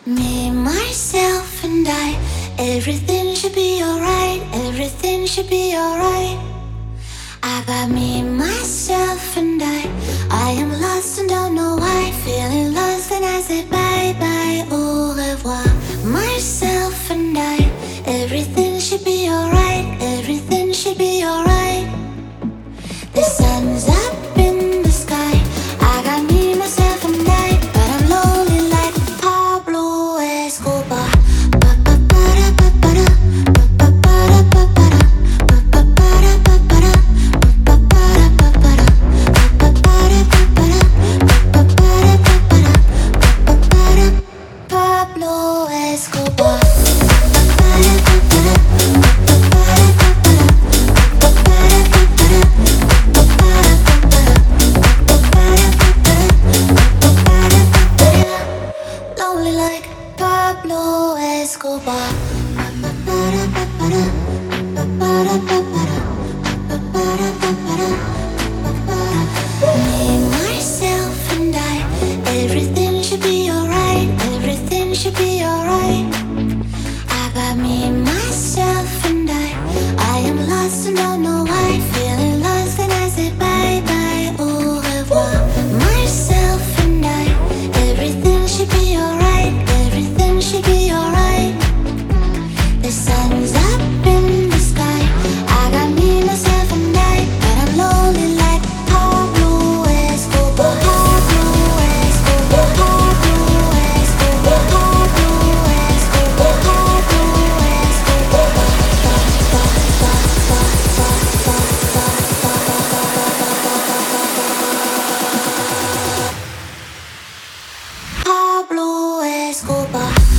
Me, myself, and I. Everything should be alright. Everything should be alright. I got me, myself, and I. I am lost and don't know why. Feeling lost, and I say bye bye, au revoir. Myself and I. Everything should be alright. Everything should be alright. The sun's up in the sky. I got me, myself, and I. But I'm lonely like Pablo Escobar. Pablo Escobar. Lonely like Pablo Escobar. Me, myself, and I. Everything should be alright. Everything should be alright. I got me, myself, and I. I am lost and don't know why. Feeling lost, and I say bye bye, au revoir. Myself and I. Everything should be alright. Everything should be alright. The sun's up in the sky. I got me, myself, and I. But I'm lonely like Pablo Escobar. Pablo Escobar. Pablo Escobar. Pablo Escobar. Pablo Escobar. Pablo Escobar.